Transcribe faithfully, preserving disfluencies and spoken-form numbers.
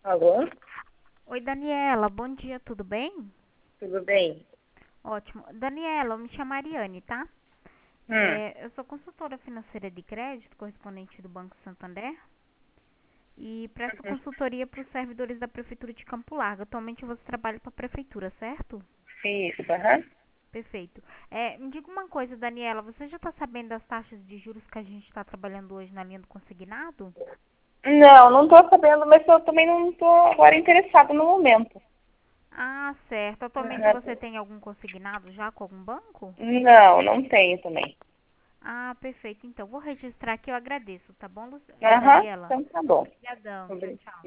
Alô? Oi, Daniela, bom dia, tudo bem? Tudo bem? Ótimo. Daniela, eu me chamo Ariane, tá? Hum, É, eu sou consultora financeira de crédito, correspondente do Banco Santander, e presto uhum. consultoria para os servidores da Prefeitura de Campo Largo. Atualmente você trabalha para a Prefeitura, certo? Isso, aham. Perfeito. É, me diga uma coisa, Daniela, você já está sabendo das taxas de juros que a gente está trabalhando hoje na linha do consignado? Não, não tô sabendo, mas eu também não tô agora interessada no momento. Ah, certo. Atualmente você Aham. tem algum consignado já com algum banco? Não, não tenho também. Ah, perfeito. Então, vou registrar aqui, eu agradeço, tá bom, Lu- é, Aham, Daniela? então tá bom. Obrigadão. Tchau, Obri- tchau.